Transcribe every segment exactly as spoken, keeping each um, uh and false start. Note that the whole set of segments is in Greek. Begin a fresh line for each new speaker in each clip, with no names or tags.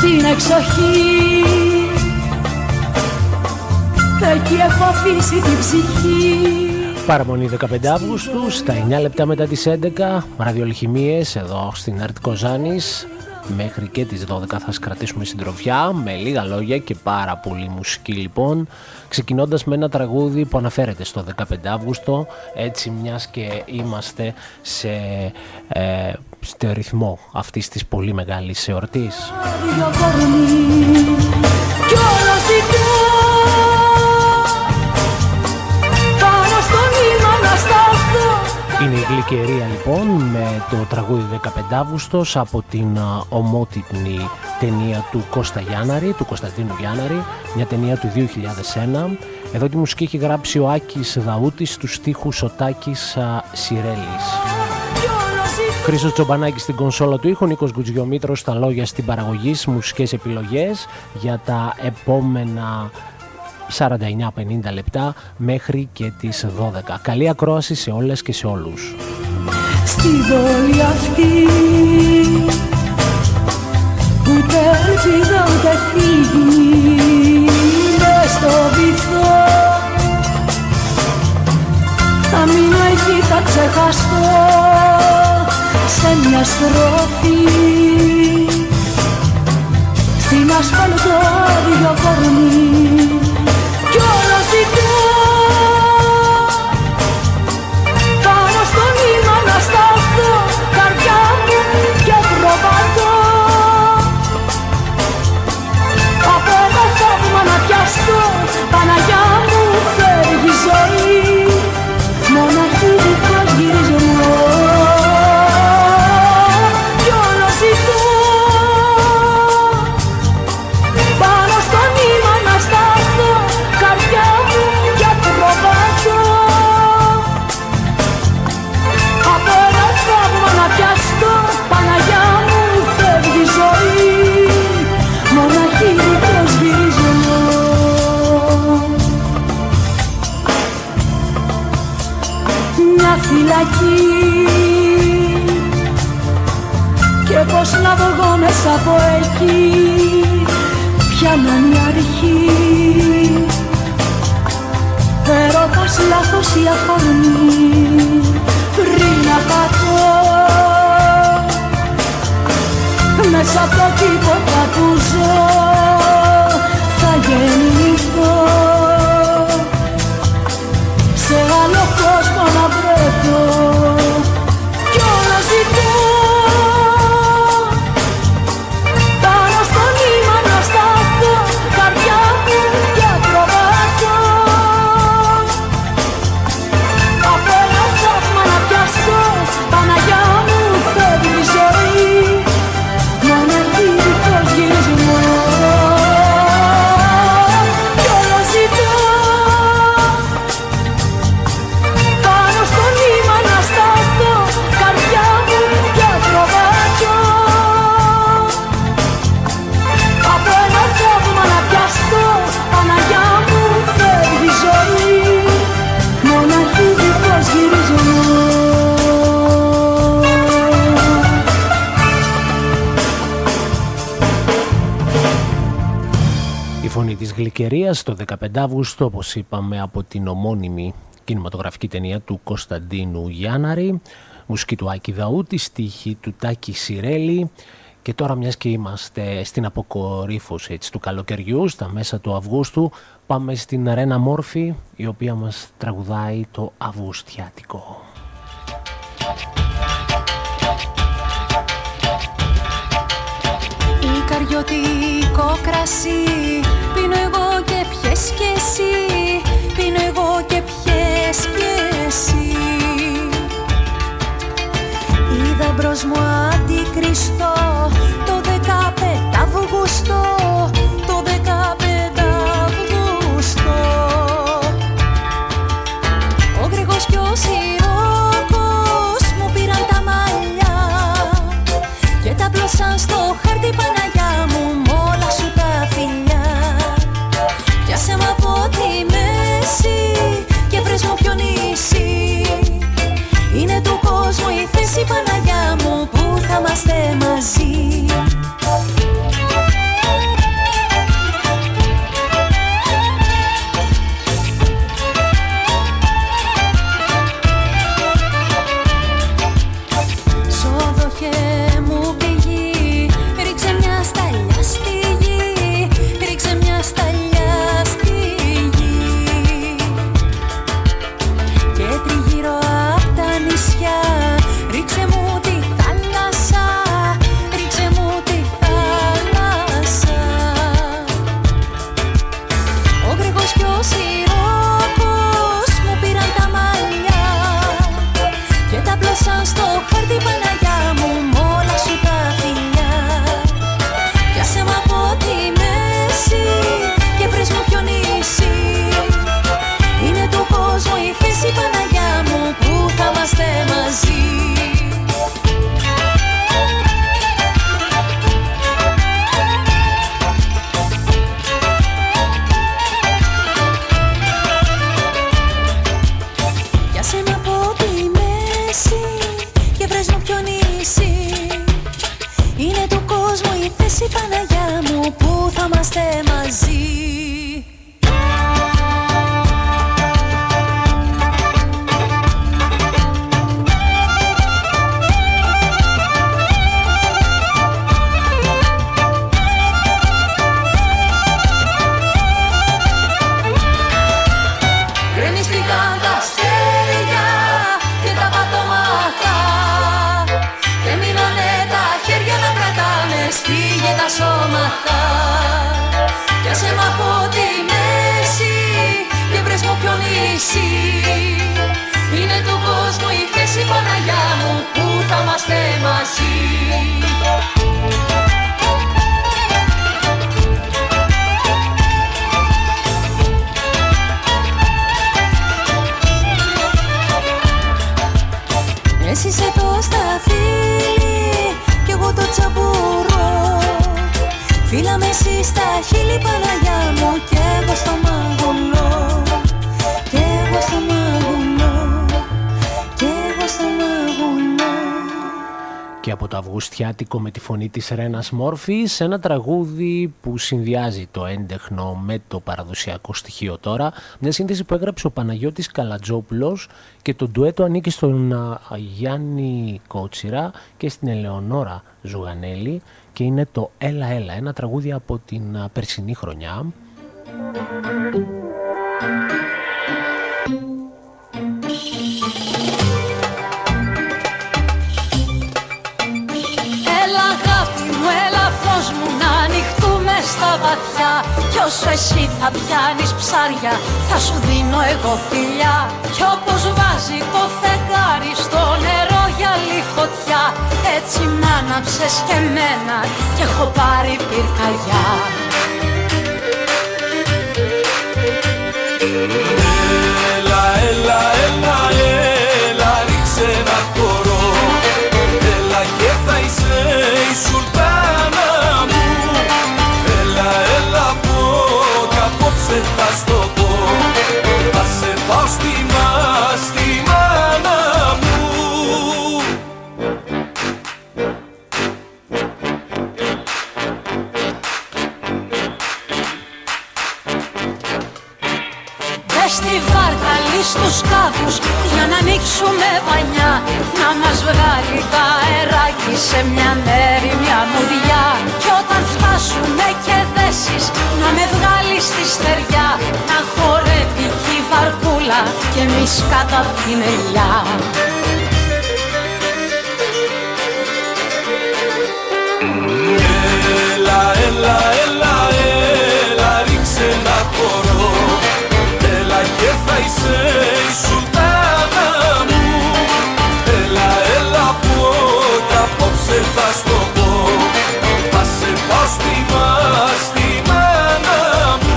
στην εξοχή, εκεί έχω αφήσει την ψυχή.
Παραμονή δεκαπέντε Αυγούστου, στα εννιά λεπτά μετά τις έντεκα, ραδιολιχημίες εδώ στην Αρτ Κοζάνης. Μέχρι και τις δώδεκα θα σας κρατήσουμε συντροφιά με λίγα λόγια και πάρα πολύ μουσική λοιπόν, ξεκινώντας με ένα τραγούδι που αναφέρεται στο δεκαπέντε Αυγούστου, έτσι μιας και είμαστε σε, ε, στο ρυθμό αυτής της πολύ μεγάλης εορτής. Είναι η Γλυκερία λοιπόν με το τραγούδι δεκαπέντε Αυγούστος από την ομότιτλη ταινία του Κώστα Γιάνναρη, του Κωνσταντίνου Γιάνναρη, μια ταινία του δύο χιλιάδες ένα. Εδώ τη μουσική έχει γράψει ο Άκης Δαούτης, τους στίχους ο Τάκης Σιρέλης. Χρήστος Τσομπανάκης στην κονσόλα του ήχου, Νίκος Γκουτζιομήτρος στα λόγια στην παραγωγή, μουσικές επιλογές για τα επόμενα σαράντα εννιά πενήντα λεπτά μέχρι και τις δώδεκα. Καλή ακρόαση σε όλες και σε όλους.
Στη πόλη αυτή ούτε ελπίδα ούτε φύγει, μες στο βυθό θα μείνω εκεί, θα ξεχαστώ σε μια στροφή, στην ασφαλτό άδειο κορμί. Κι όλο ζητώ πάνω στο νήμα να σταθώ, καρδιά μου και προβατώ, από ένα θαύμα να πιαστώ, Παναγιά μου φεύγει η ζωή, μοναχή δικός γυρισμό. Κι όλο ζητώ πάνω στο νήμα να σταθώ, καρδιά μου και προβατώ, από ένα θαύμα να πιαστώ, Παναγιά μου φεύγει η ζωή, μοναχή δικός γυρισμό. Μια φυλακή και πως να βγω μέσα από εκεί, πια να είναι η αρχή, έρωτας λάθος η αφορμή, πριν να χαθώ μέσα από το τίποτα που ζω, θα γεννηθώ σε άλλο κόσμο να βρεθώ. Κι όλα ζητώ πάνω στο νήμα να σταθώ, καρδιά μου και προβατώ, από ένα θαύμα να πιαστώ, Παναγιά μου φεύγει η ζωή, μοναχή δικός γυρισμός. Κι όλα ζητώ πάνω στο νήμα να σταθώ, καρδιά μου και προβατώ, από ένα θαύμα να πιαστώ, Παναγιά μου φεύγει η ζωή, μοναχή δικός γυρισμός.
Η φωνή της Γλυκερίας το δεκαπέντε Αυγούστου, όπως είπαμε, από την ομώνυμη κινηματογραφική ταινία του Κωνσταντίνου Γιάνναρη, μουσική του Άκη Δαούτη, στίχη του Τάκη Σιρέλη. Και τώρα, μιας και είμαστε στην αποκορύφωση έτσι, του καλοκαιριού, στα μέσα του Αυγούστου, πάμε στην Ρένα Μόρφη, η οποία μας τραγουδάει το Αυγουστιάτικο.
Ικαριωτικό κρασί πίνω εγώ και πιες κι εσύ, πίνω εγώ και πιες κι εσύ. Είδα μπρος μου αντικριστό το δεκαπέντε Αυγούστο, το δεκαπέντε Αυγούστο. Ο Γρηγός κι ο Σιρόκος μου πήραν τα μαλλιά και τα πλώσαν στο χάρτη, Παναγιά μου, μ' όλα σου τα φιλιά. Πιάσε μ' από τη μέση και βρες μου ποιο νησί είναι του κόσμου η θέση, Παναγιά μου, που θα είμαστε μαζί. θέση Παναγιά μου που θα είμαστε μαζί.
Γκρεμίστηκαν τα αστέρια και τα πατώματα και μείνανε τα χέρια να κρατάνε σφίγγε τα σώματα. Πιάσε μ' από τη μέση και βρες μου ποιο νησί είναι του κόσμου η θέση Παναγιά μου που θα είμαστε μαζί.
Εσύ είσαι το σταφύλι κι εγώ το τσαμπουρό. Φύλαμε εσύ στα χείλη Παναγιά μου κι εγώ στο μαγουλό. Κι εγώ στο μαγουλό. Κι εγώ στο μαγουλό.
Και από το Αυγουστιάτικο με τη φωνή της Ρένας Μόρφης, ένα τραγούδι που συνδυάζει το έντεχνο με το παραδοσιακό στοιχείο τώρα, μια σύνθεση που έγραψε ο Παναγιώτης Καλατζόπουλος και το ντουέτο ανήκει στον Γιάννη Κότσιρα και στην Ελεονόρα Ζουγανέλη και είναι το Έλα Έλα, ένα τραγούδι από την περσινή χρονιά.
Στα βαθιά κι όσο εσύ θα πιάνεις ψάρια θα σου δίνω εγώ φιλιά. Κι όπως βάζει το φεγγάρι στο νερό γυαλί φωτιά, έτσι μ' άναψες και εμένα κι έχω πάρει πυρκαγιά.
Έλα, έλα, έλα, έλα, ρίξε ένα χορό. Έλα και θα είσαι η σουλτάνα μου. Έλα πω κι απόψε θα στο πω. Θα σε πάω στη μα, στη μάνα μου.
Μπες στη βάρκα, λύς τους κάδους για να ανοίξουμε πανιά, να μας βγάλει τα αεράκι σε μια μέρη, μια μουδιά. Κι όταν φτάσουμε και δέσεις να με βγάλεις στη στεριά, να χορεύει κι η βαρκούλα και εμείς κάτω απ' την ελιά.
Έλα, έλα, έλα, έλα, ρίξε ένα χορό. Έλα και θα είσαι η σουλτάνα μου. Έλα, έλα πω κι απόψε θα στο πω. Θα σε πάω στη μα, στη μάνα μου.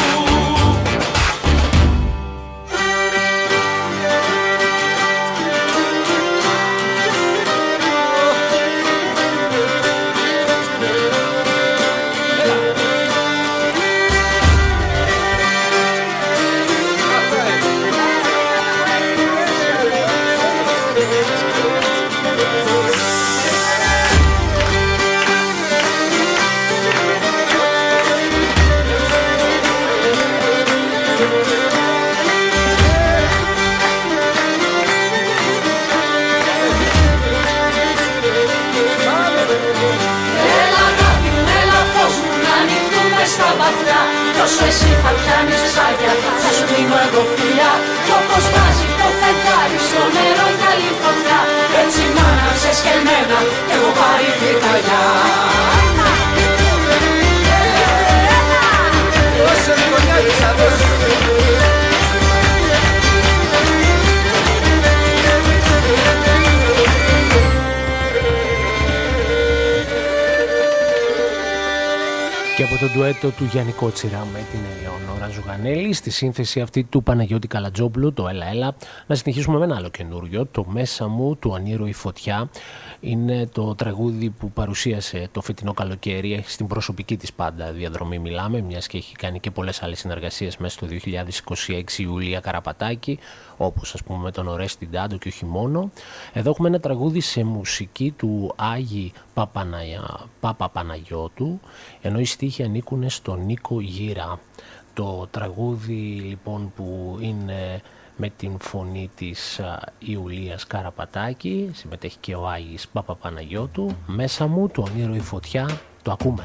Όσο εσύ θα πιάνεις ψάρια, θα σου δίνω εγώ φιλιά. Κι όπως βάζει το φεγγάρι στο νερό γυαλί φωτιά, έτσι μ' άναψες και εμένα κι έχω πάρει πυρκαγιά.
Όσο γειτονιάδες θα δώσω.
Και από το ντουέτο του Γιάννη Κότσιρα με την Ελεονόρα Ζουγανέλη, στη σύνθεση αυτή του Παναγιώτη Καλατζόπουλου, το Έλα Έλα, να συνεχίσουμε με ένα άλλο καινούριο, το Μέσα μου του Ανήρου η Φωτιά. Είναι το τραγούδι που παρουσίασε το φετινό καλοκαίρι στην προσωπική της πάντα διαδρομή μιλάμε, μιας και έχει κάνει και πολλές άλλες συνεργασίες μέσα στο δύο χιλιάδες είκοσι έξι, η Ιουλία Καραπατάκη, όπως ας πούμε με τον Ορέστη Ντάντο και όχι μόνο. Εδώ έχουμε ένα τραγούδι σε μουσική του Άγη Παπαναγιά, Παπαπαναγιώτου, ενώ οι στίχοι ανήκουν στον Νίκο Γύρα. Το τραγούδι λοιπόν που είναι με την φωνή της Ιουλίας Καραπατάκη, συμμετέχει και ο Άγης Παπαπαναγιώτου, μέσα μου το όνειρο η φωτιά, το ακούμε.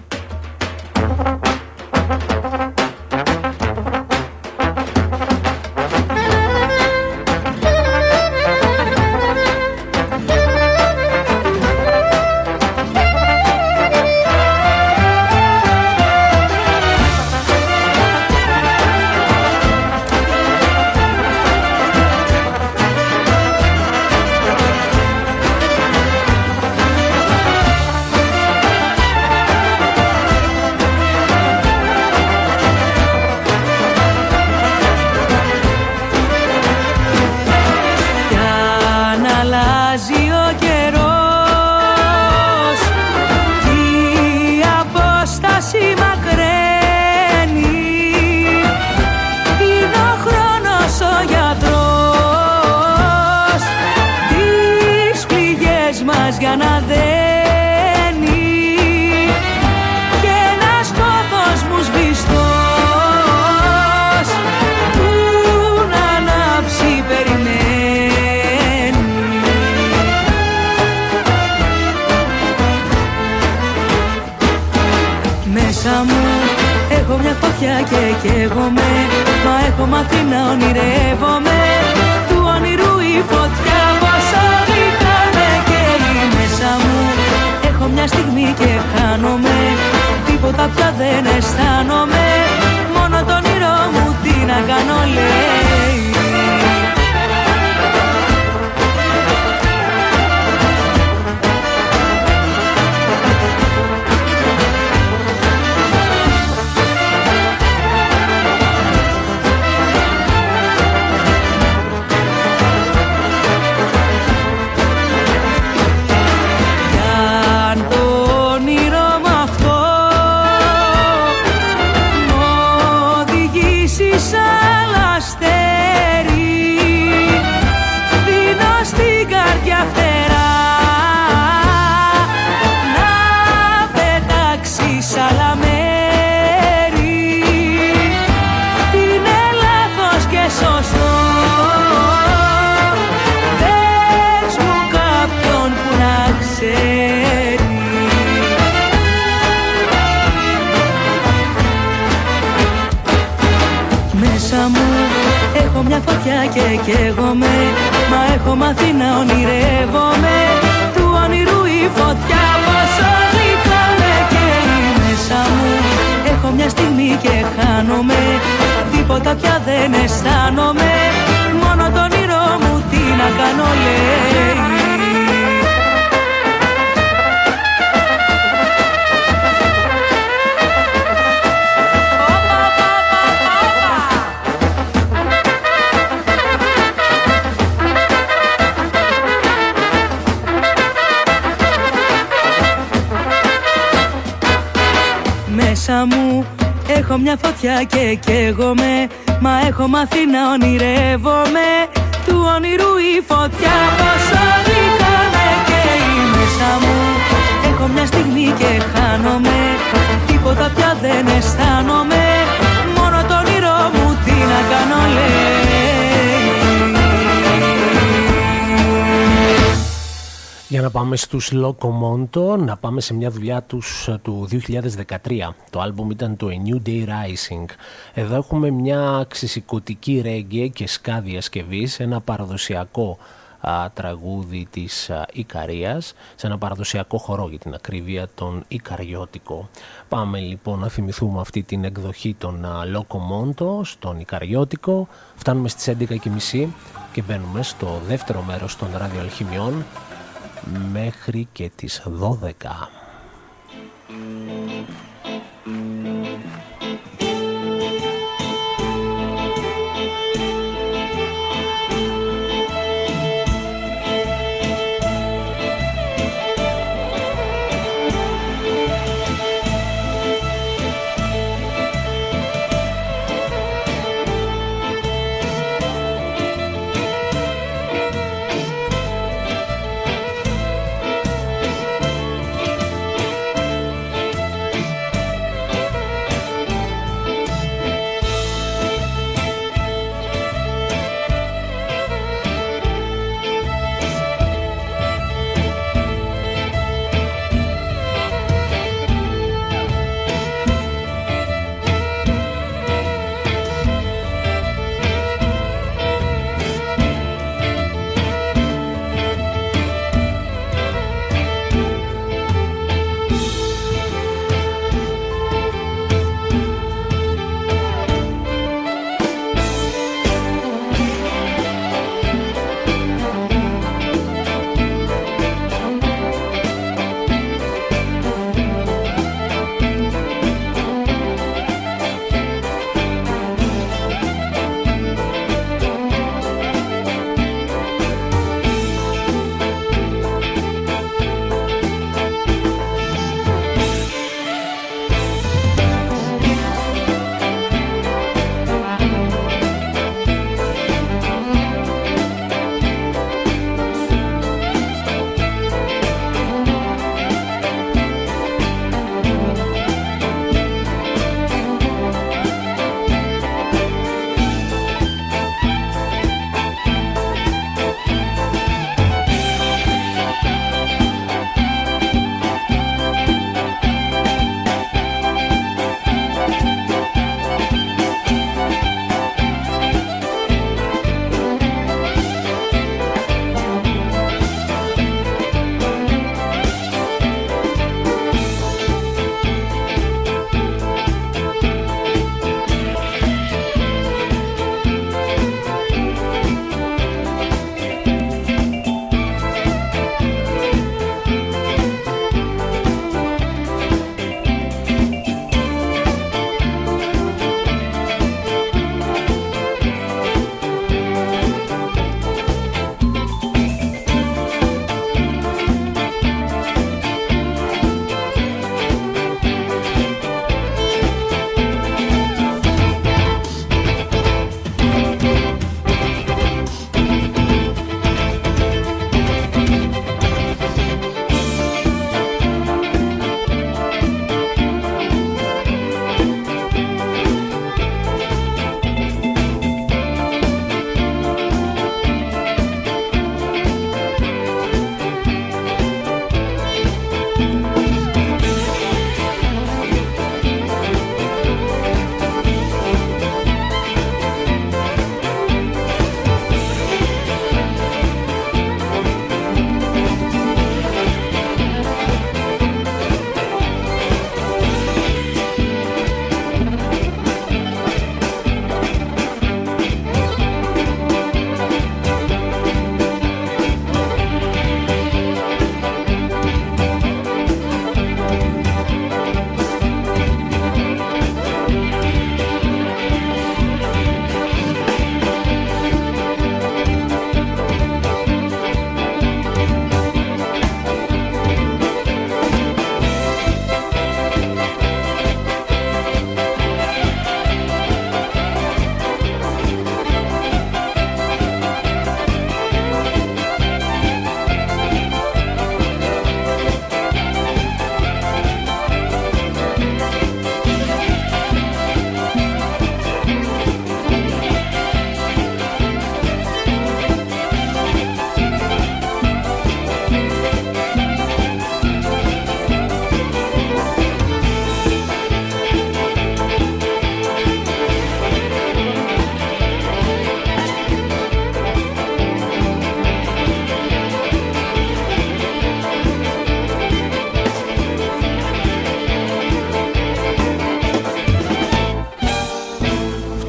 Και καίγομαι, μα έχω μάθει να ονειρεύομαι. Του όνειρου η φωτιά πόσο γλυκά με καίει μέσα μου. Έχω μια στιγμή και χάνομαι, τίποτα πια δεν αισθάνομαι. Μόνο το όνειρό μου τι να κάνω λέει. Μια φωτιά και καίγομαι, μα έχω μάθει να ονειρεύομαι. Του όνειρου η φωτιά πόσο γλυκά με καίει μέσα μου. Έχω μια στιγμή και χάνομαι, τίποτα πια δεν αισθάνομαι. Μόνο το όνειρό μου τι να κάνω λέει. Μέσα μου έχω μια φωτιά και καίγομαι, μα έχω μάθει να ονειρεύομαι. Του όνειρου η φωτιά πόσο γλυκά με καίει μέσα μου. Έχω μια στιγμή και χάνομαι, τίποτα πια δεν αισθάνομαι. Μόνο το όνειρό μου τι να κάνω λέει.
Για να πάμε στους Locomondo, να πάμε σε μια δουλειά τους του δύο χιλιάδες δεκατρία. Το άλμπουμ ήταν το A New Day Rising. Εδώ έχουμε μια ξεσηκωτική ρέγγε και ska διασκευής, ένα παραδοσιακό α, τραγούδι της α, Ικαρίας, σε ένα παραδοσιακό χορό για την ακρίβεια, τον Ικαριώτικο. Πάμε λοιπόν να θυμηθούμε αυτή την εκδοχή των α, Locomondo στον Ικαριώτικο. Φτάνουμε στις έντεκα και μισή και μπαίνουμε στο δεύτερο μέρος των ραδιοαλχημιών μέχρι και τις δώδεκα.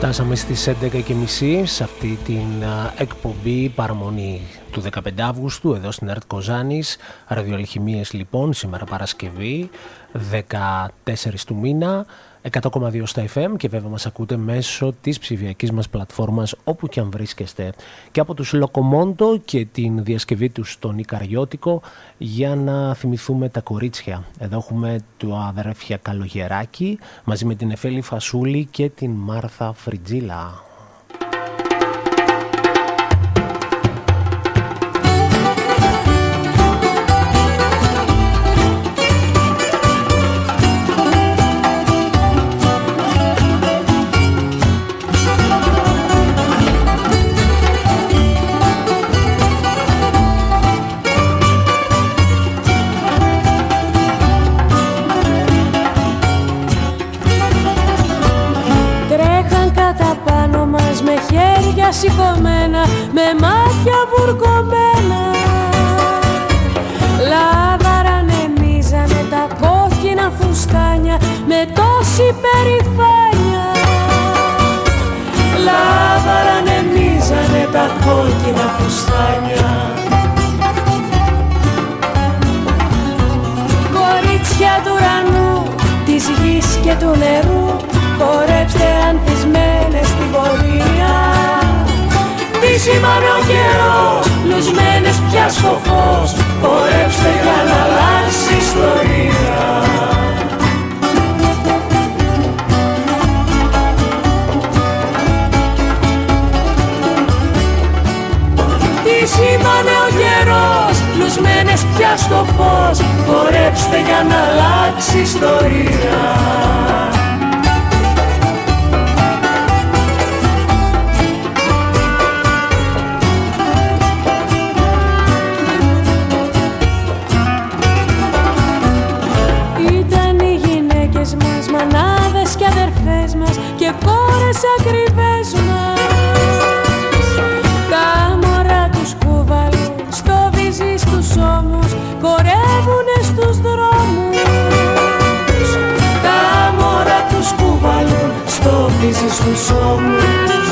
Φτάσαμε στις έντεκα και μισή σε αυτή την εκπομπή παραμονή του δεκαπέντε Αυγούστου εδώ στην ΕΡΤ Κοζάνης. Ραδιοαλχημίες λοιπόν, σήμερα Παρασκευή δεκατέσσερις του μήνα, εκατό κόμμα δύο στα εφ εμ, και βέβαια μας ακούτε μέσω της ψηφιακής μας πλατφόρμας όπου και αν βρίσκεστε, και από τους Λοκομόντο και την διασκευή τους στον Ικαριώτικο, για να θυμηθούμε τα κορίτσια. Εδώ έχουμε το αδερφιά Καλογεράκη μαζί με την Εφέλη Φασούλη και την Μάρθα Φριτζίλα.
Σηκωμένα, με μάτια βουρκωμένα, λαβαρανεμίζανε τα κόκκινα φουστάνια με τόση περηφάνεια. Λαβαρανεμίζανε τα κόκκινα φουστάνια. Κορίτσια του ουρανού, της γης και του νερού, χορέψτε ανθισμένες στην πορεία. Τι σημαίνει ο καιρός, λουσμένες πια στο φως, χορέψτε για να αλλάξει ιστορία. Τι σημαίνει ο καιρός, λουσμένες πια στο φως, χορέψτε για να αλλάξει ιστορία. Μανάδες και αδερφές μας και κόρες ακριβές μας. Τα μωρά τους κουβαλούν στο βυζί στους ώμους, χορεύουνε στους δρόμους. Τα μωρά τους κουβαλούν στο βυζί στους ώμους.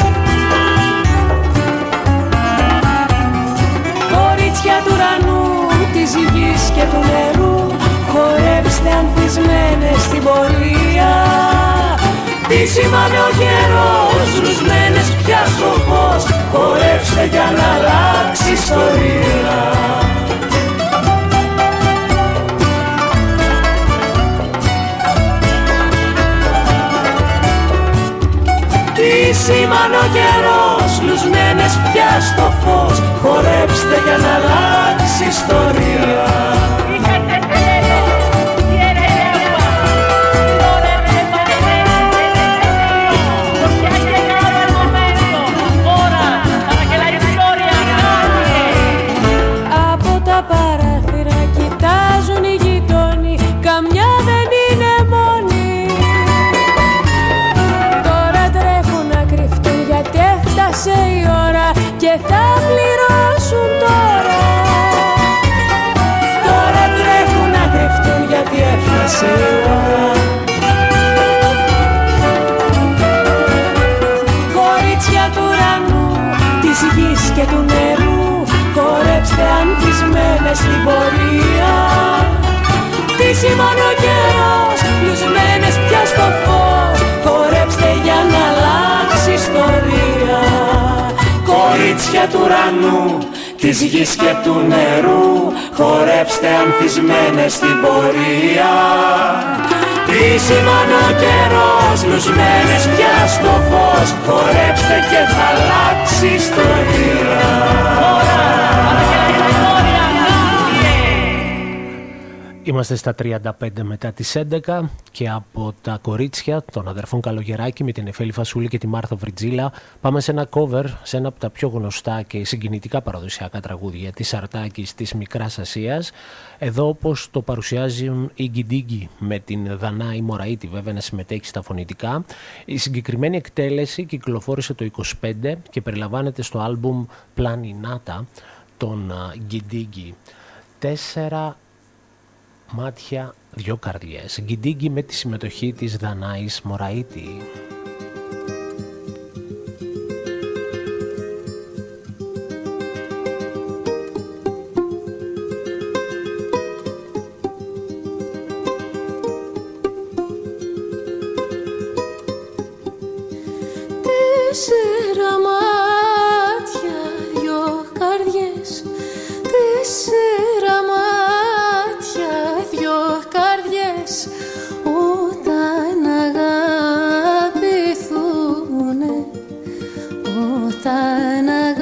Κορίτσια του ουρανού, της γης και του νερού, χορέψτε ανθισμένες στην πορεία. Τι σημαίνει ο καιρός, ρουσμένες πια στο φως, χορέψτε για να αλλάξει ιστορία. Τι σημαίνει ο καιρός, λουσμένες πια στο φως, χορέψτε για να αλλάξει ιστορία. Παράθυρα κοιτάζουν οι γειτόνοι, καμιά δεν είναι μόνη. Τώρα τρέχουν να κρυφτούν γιατί έφτασε η ώρα και θα πληρώσουν τώρα. Τώρα τρέχουν να κρυφτούν γιατί έφτασε η ώρα. Κορίτσια του ουρανού, της γης και του νερού, χορέψτε ανθισμένες στην πορεία. Τι σημαίνει ο καιρός, λουσμένες πια στο φως, χορέψτε για να αλλάξει ιστορία. Κορίτσια του ουρανού, της γης και του νερού, χορέψτε ανθισμένες στην πορεία. Τι σημαίνει ο καιρός, λουσμένες πια στο φως, χορέψτε και θα αλλάξει ιστορία.
Είμαστε στα τριάντα πέντε μετά τις έντεκα και από τα κορίτσια των αδερφών Καλογεράκη με την Εφέλη Φασούλη και τη Μάρθα Βριτζίλα πάμε σε ένα cover, σε ένα από τα πιο γνωστά και συγκινητικά παραδοσιακά τραγούδια της Αρτάκης της Μικράς Ασίας. Εδώ όπως το παρουσιάζουν η Γκιντίγκη με την Δανάη Μωραήτη βέβαια να συμμετέχει στα φωνητικά. Η συγκεκριμένη εκτέλεση κυκλοφόρησε το είκοσι πέντε και περιλαμβάνεται στο άλμπουμ Πλανινάτα των Γκιντίγκη. Τέσσερα μάτια, δυο καρδιές. Γκιντίγκη με τη συμμετοχή της Δανάης Μωραήτη.
Τέσσερα μάτια, δυο καρδιές. Τέσσερα μάτια, δυο καρδιές. Όταν αγαπηθούνε, όταν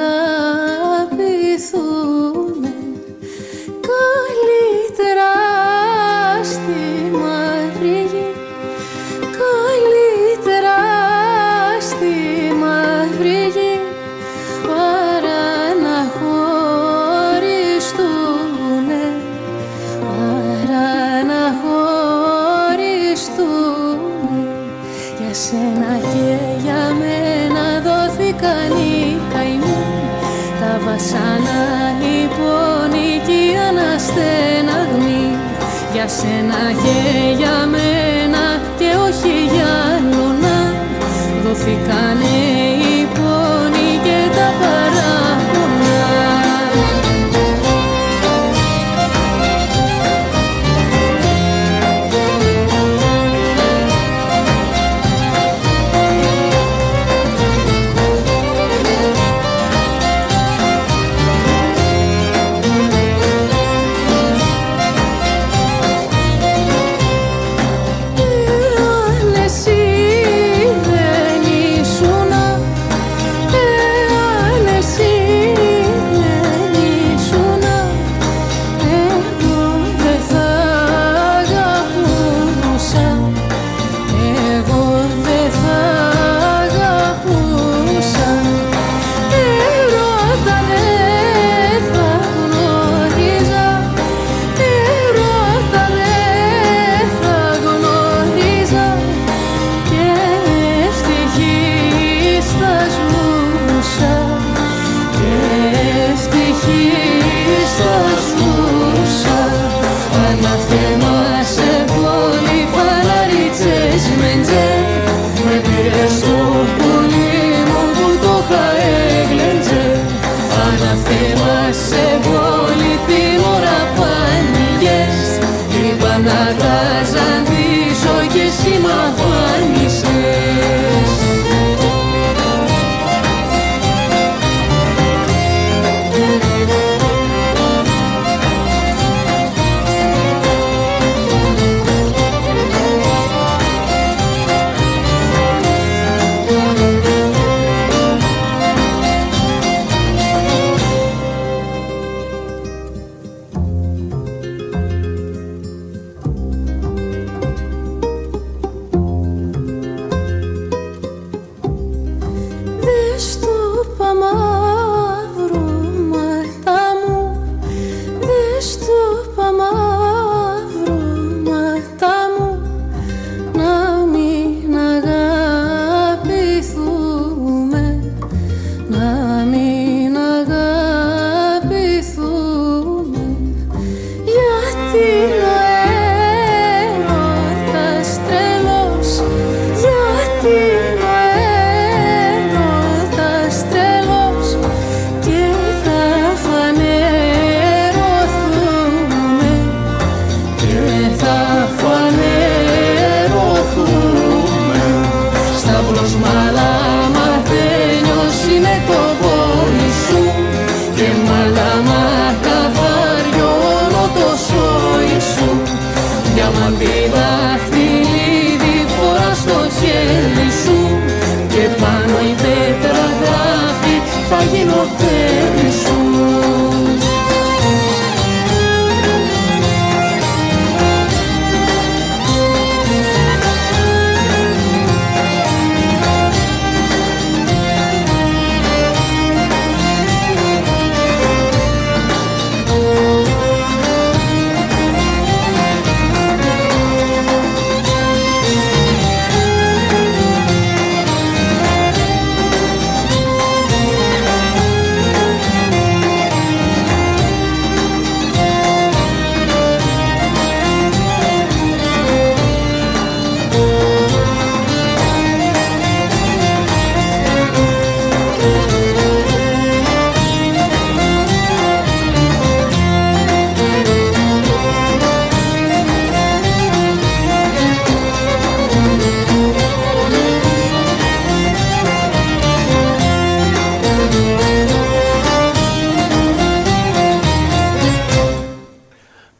αγαπηθούνε, καλύτερα στη μαύρη γη, καλύτερα στη μαύρη γη, παρά να χωριστούνε, παρά να χωριστούνε. Για σένα και για μένα δόθηκαν οι καημοί, τα βασάνα λοιπόν κι αναστεναγμοί. Για σένα και για μένα και όχι για άλλονα, δόθηκανε οι πόνοι και τα παράπονα.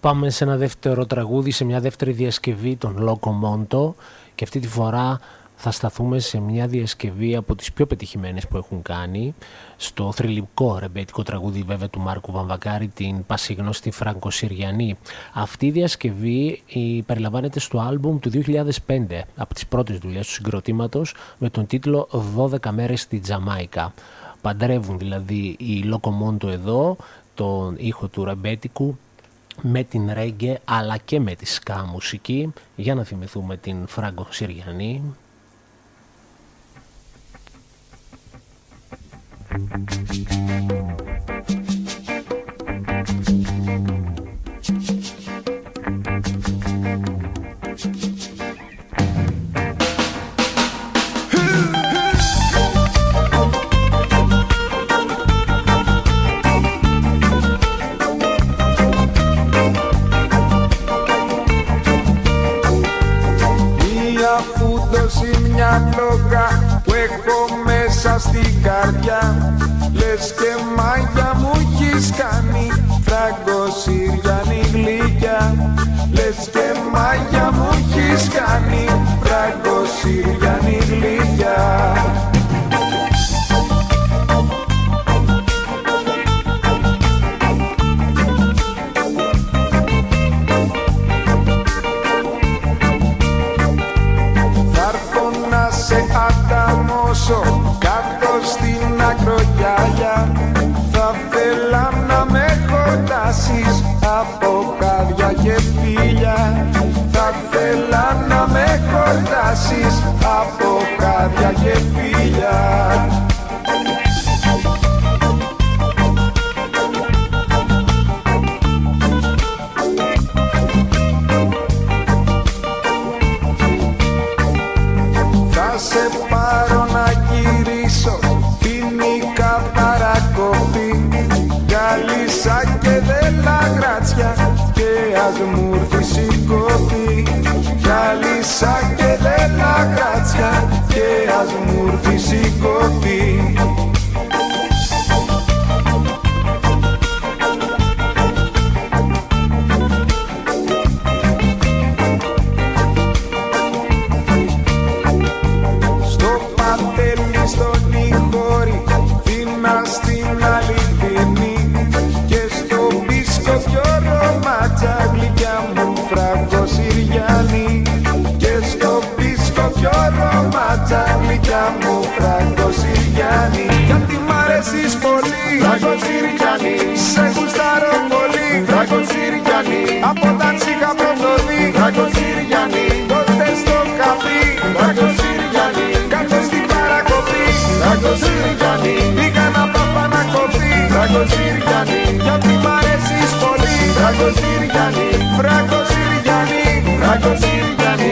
Πάμε σε ένα δεύτερο τραγούδι, σε μια δεύτερη διασκευή των Loco Montò, και αυτή τη φορά θα σταθούμε σε μια διασκευή από τις πιο πετυχημένες που έχουν κάνει, στο θρυλικό ρεμπέτικο τραγούδι βέβαια του Μάρκου Βαμβακάρη, την πασίγνωστη Φραγκοσυριανή. Αυτή η διασκευή η, περιλαμβάνεται στο άλμπουμ του δύο χιλιάδες πέντε, από τις πρώτες δουλειές του συγκροτήματος, με τον τίτλο δώδεκα μέρες στη Τζαμάικα. Παντρεύουν δηλαδή οι Loco Montò εδώ τον ήχο του ρεμπέτικου με την ρέγγε αλλά και με τη ska μουσική, για να θυμηθούμε την Φραγκοσυριανή.
Μια φλόγα που έχω μέσα στην καρδιά, λες και μάγια μου έχεις κάνει, Φραγκοσυριανή γλυκιά. Λες και μάγια μου έχεις κάνει, Φραγκοσυριανή γλυκιά. Κάτω στην ακρογιάλια θα θέλα να με χορτάσεις από χάδια και φίλια. Θα θέλα να με χορτάσεις από χάδια και φίλια. Θα σε πάρω να γυρίσω, φοινικά παρακοπή, Γαλίσσα και Δελαγράτσια και ας μου έρθεις η κοπή. Γαλίσσα και Δελαγράτσια και ας μου έρθεις η κοπή. Γλυκιά μου Φραγκοσυριανή, γιατί μ' αρέσεις πολύ, Φραγκοσυριανή. Σε γουστάρω πολύ, Φραγκοσυριανή. Από τα τσίχα πρώτο δει, Φραγκοσυριανή. Τότε στο καφί, Φραγκοσυριανή. Κάτω στην παρακοπή, Φραγκοσυριανή. Πήγα να πάω να κοπεί, Φραγκοσυριανή. Γιατί μ' αρέσεις πολύ, Φραγκοσυριανή. Φραγκοσυριανή, Φραγκοσυριανή.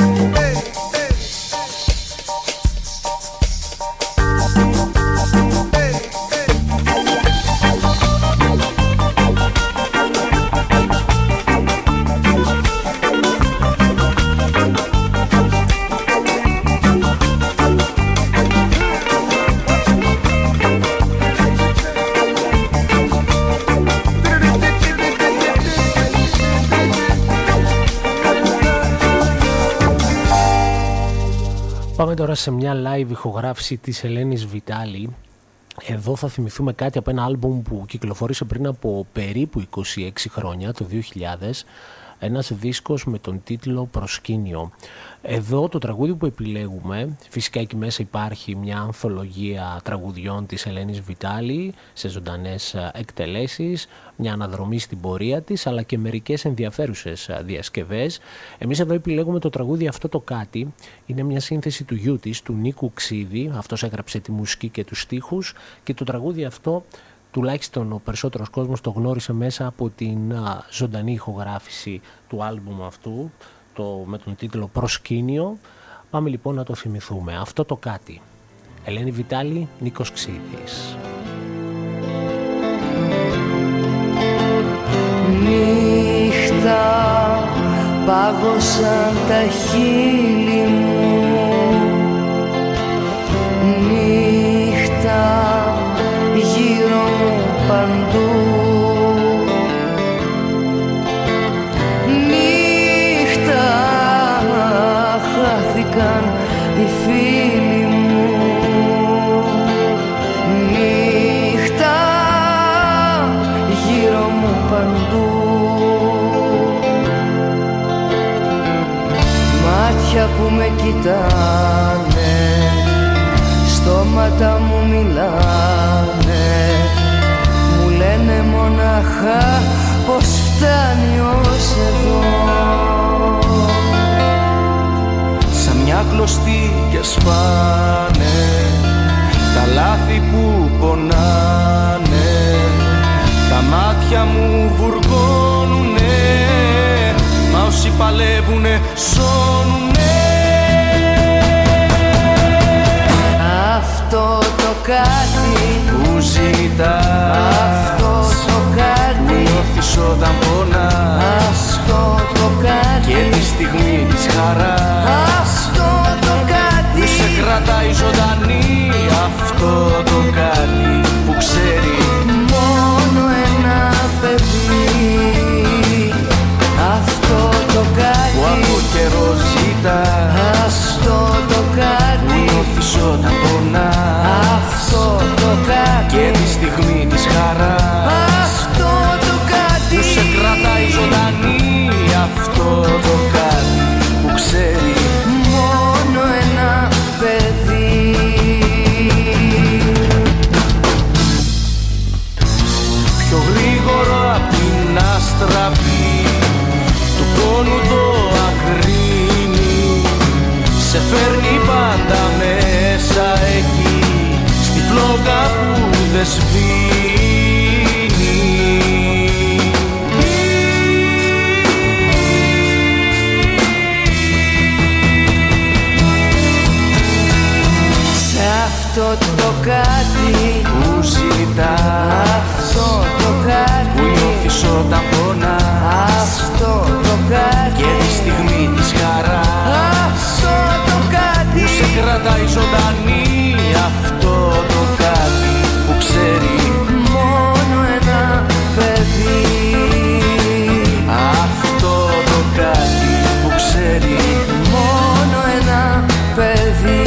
Πάμε τώρα σε μια live ηχογράφηση της Ελένης Βιτάλη. Εδώ θα θυμηθούμε κάτι από ένα άλμπουμ που κυκλοφόρησε πριν από περίπου είκοσι έξι χρόνια, το δύο χιλιάδες, ένας δίσκος με τον τίτλο «Προσκήνιο». Εδώ το τραγούδι που επιλέγουμε, φυσικά εκεί μέσα υπάρχει μια ανθολογία τραγουδιών της Ελένης Βιτάλη σε ζωντανές εκτελέσεις, μια αναδρομή στην πορεία της, αλλά και μερικές ενδιαφέρουσες διασκευές. Εμείς εδώ επιλέγουμε το τραγούδι «Αυτό το κάτι». Είναι μια σύνθεση του γιού της, του Νίκου Ξίδη, αυτός έγραψε τη μουσική και τους στίχους, και το τραγούδι αυτό τουλάχιστον ο περισσότερος κόσμος το γνώρισε μέσα από την α, ζωντανή ηχογράφηση του άλμπουμ αυτού, το, με τον τίτλο «Προσκήνιο». Πάμε λοιπόν να το θυμηθούμε. «Αυτό το κάτι». Ελένη Βιτάλη, Νίκος Ξίδης.
Νύχτα πάγωσαν τα χείλη μου, νύχτα γύρω μου παντού,
χάθηκαν οι φίλοι μου. Νύχτα γύρω μου παντού, μάτια που με κοιτάνε, στόματα μου μιλάνε, μου λένε μονάχα πως φτάνει ως εδώ.
Σαν μια κλωστή και σπάνε τα λάθη που πονάνε, τα μάτια μου βουργώνουνε, μα όσοι παλεύουνε σώνουνε.
Αυτό το κάτι
που ζητάς,
αυτό το κάτι
που νιώθεις όταν πονάς,
αυτό το κάτι
και τη στιγμή της χαράς,
αυτό το κάτι
που σε κρατάει ζωντανή, αυτό το κάτι που ξέρει
μόνο ένα παιδί, αυτό το κάτι
που από καιρό ζητά,
αυτό το κάτι
που νιώθεις όταν πονάς,
αυτό το κάτι
και τη στιγμή της χαράς,
αυτό το κάτι
που σε κρατάει ζωντανή, αυτό το κάτι που ξέρει
μόνο ένα παιδί.
πιο γρήγορο απ' την αστραπή του πόνου το ακρίνη, σε φέρνει πάντα μέσα εκεί, στη φλόγα που δεν σβήνει.
Σε αυτό το κάτι
Που ζητάς,
αυτό το κάτι
που νιώθεις όταν πονάς,
αυτό το κάτι
και τη στιγμή της χαράς,
αυτό το κάτι
που σε κρατάει ζωντανή, αυτό το κάτι που ξέρει
μόνο ένα παιδί,
αυτό το κάτι που ξέρει
μόνο ένα παιδί.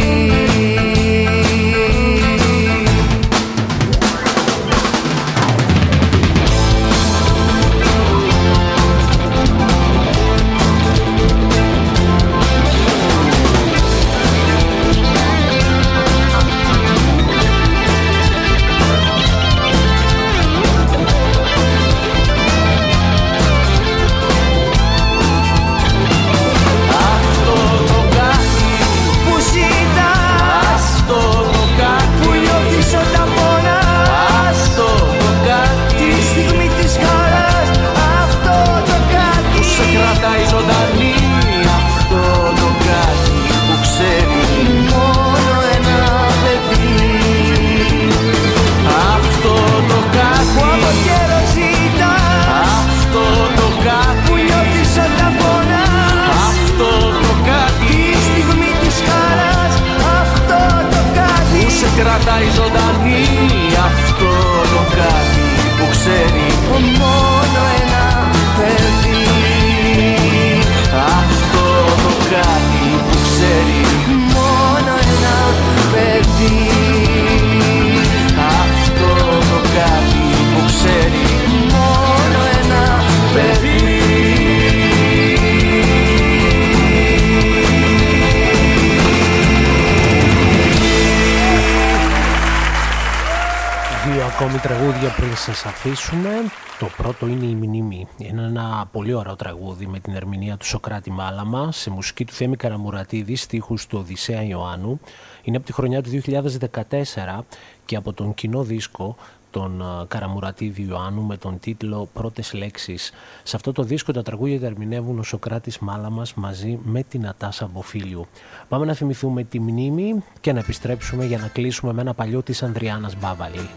Κρατάει ζωντανή, αυτό το κάτι που ξέρει
μόνο ένα παιδί,
αυτό το κάτι που ξέρει
μόνο ένα παιδί,
αυτό το κάτι που ξέρει
μόνο ένα παιδί.
Δύο ακόμη τραγούδια πριν σας αφήσουμε. Το πρώτο είναι η Μνήμη. Είναι ένα πολύ ωραίο τραγούδι με την ερμηνεία του Σωκράτη Μάλαμα σε μουσική του Θέμη Καραμουρατίδη, στίχους του Οδυσσέα Ιωάννου. Είναι από τη χρονιά του δύο χιλιάδες δεκατέσσερα και από τον κοινό δίσκο τον Καραμουρατίδη Ιωάννου με τον τίτλο «Πρώτες λέξεις». Σε αυτό το δίσκο τα τραγούδια τα ερμηνεύουν ο Σωκράτης Μάλαμας μαζί με την Νατάσα Μποφίλιου. Πάμε να θυμηθούμε τη Μνήμη και να επιστρέψουμε για να κλείσουμε με ένα παλιό της Ανδριάννας Μπάβαλη.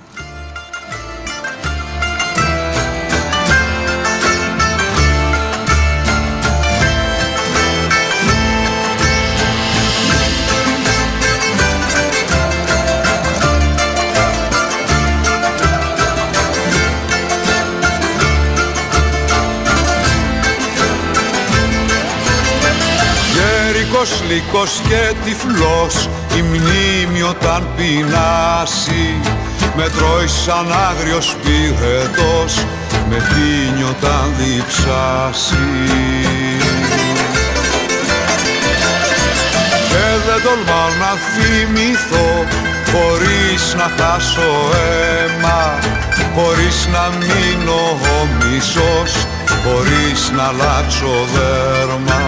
μικρός λύκος και τυφλός, η μνήμη όταν πεινάσει με τρώει σαν άγριος πυρετός, με πίνει όταν διψάσει. Και δεν τολμάω να θυμηθώ χωρίς να χάσω αίμα, χωρίς να μείνω ο μισός, χωρίς να αλλάξω δέρμα.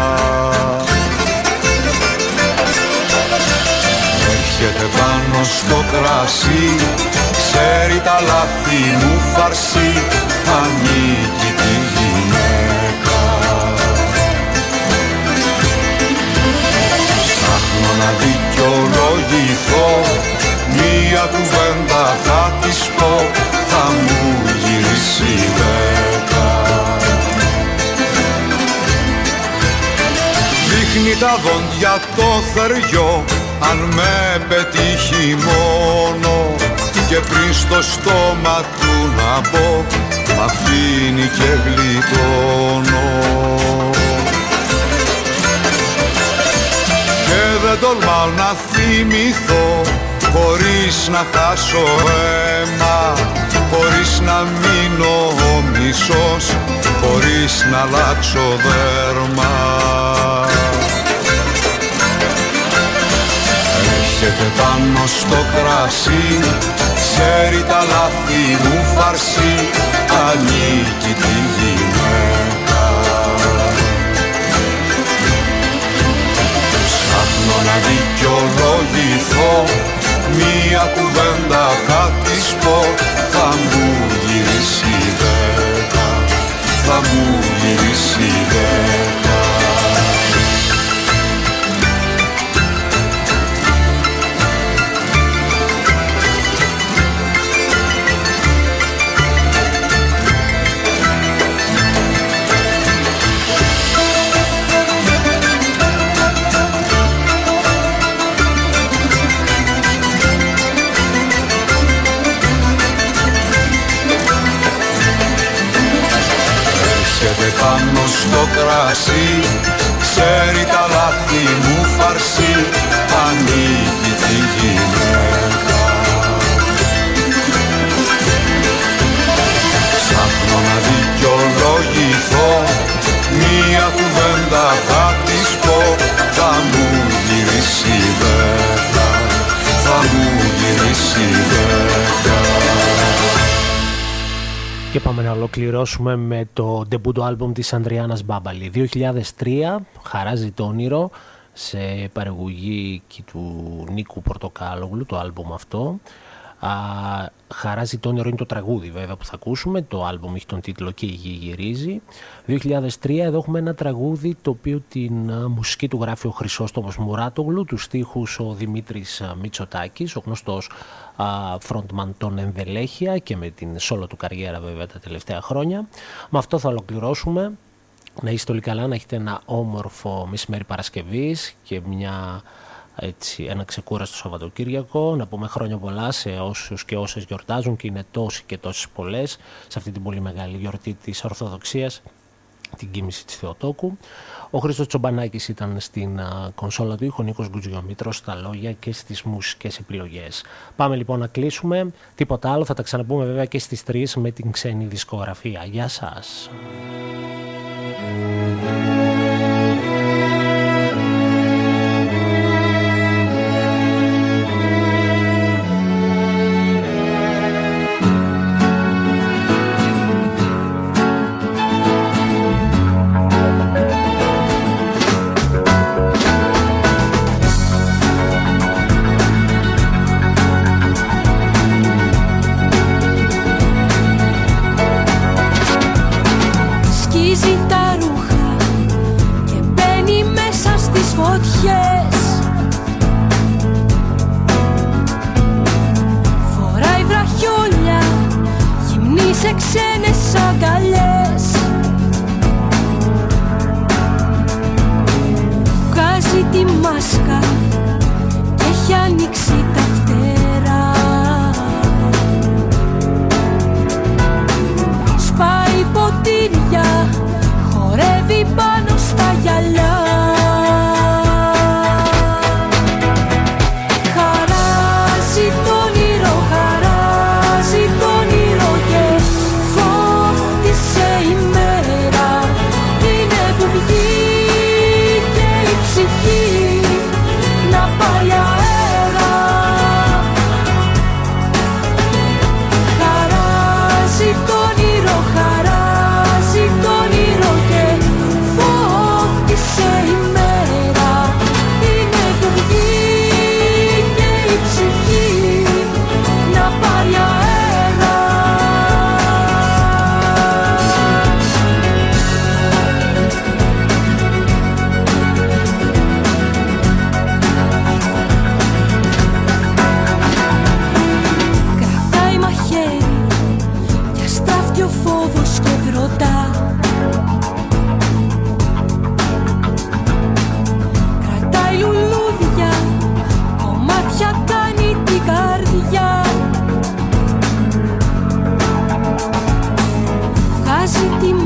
Έρχεται πάνω στο κρασί, ξέρει τα λάθη μου φαρσί, ανήκει τη γυναίκα. Ψάχνω να δικαιολογηθώ, μία κουβέντα θα της πω, θα μου γυρίσει δέκα. Δείχνει τα δόντια το θεριό, αν με πετύχει μόνο, και πριν στο στόμα του να πω, μ' αφήνει και γλιτώνω. Και δεν τολμάω να θυμηθώ χωρίς να χάσω αίμα, χωρίς να μείνω ο μισός, χωρίς να αλλάξω δέρμα. Έρχεται πάνω στο κρασί, ξέρει τα λάθη μου φαρσί, ανήκει τη γυναίκα. Ψάχνω να δικαιολογηθώ, μία κουβέντα θα της πω, θα μου γυρίσει δέκα, θα μου γυρίσει δέκα. Πάνω στο κρασί, ξέρει τα λάθη μου φαρσί, ανήκει τη γυναίκα. Ψάχνω να δικαιολογηθώ, μία κουβέντα θα της πω, θα μου γυρίσει δέκα, θα μου γυρίσει δέκα.
Και πάμε να ολοκληρώσουμε με το ντεμπούτο άλμπουμ της Ανδριάννας Μπάμπαλη. δύο χιλιάδες τρία, Χαράζει το όνειρο, σε παραγωγή και του Νίκου Πορτοκάλογλου, το άλμπουμ αυτό. Α, Χαράζει το όνειρο είναι το τραγούδι βέβαια που θα ακούσουμε, το άλμπουμ έχει τον τίτλο «Και η γη γυρίζει». δύο χιλιάδες τρία, εδώ έχουμε ένα τραγούδι το οποίο την α, μουσική του γράφει ο Χρυσόστομος Μουράτογλου, τους στίχους ο Δημήτρης α, Μητσοτάκης, ο γνωστός α, frontman των Ενδελέχεια και με την solo του καριέρα βέβαια τα τελευταία χρόνια. Με αυτό θα ολοκληρώσουμε. Να είστε όλοι καλά, να έχετε ένα όμορφο μεσημέρι Παρασκευής και μια... Έτσι, ένα ξεκούραστο Σαββατοκύριακο. Να πούμε χρόνια πολλά σε όσους και όσες γιορτάζουν, και είναι τόσοι και τόσες πολλές σε αυτή την πολύ μεγάλη γιορτή της Ορθοδοξίας, την κοίμηση της Θεοτόκου. Ο Χρήστος Τσομπανάκης ήταν στην α, κονσόλα του ήχου, ο Νίκος Γκουτζιομήτρος στα λόγια και στις μουσικές επιλογές. Πάμε λοιπόν να κλείσουμε. Τίποτα άλλο, θα τα ξαναπούμε βέβαια και στις τρεις με την ξένη δισκογραφία. Γεια σας.
Φοράει βραχιόλια, γυμνή σε ξένες αγκαλιές. Βγάζει τη μάσκα και έχει ανοίξει τα φτερά. Σπάει ποτήρια, χορεύει πάνω στα γυαλιά.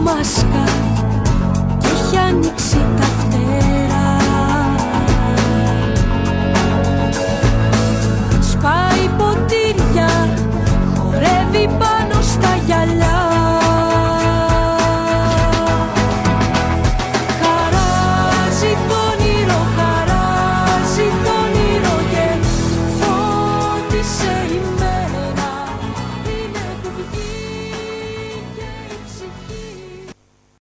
μάσκα και έχει ανοίξει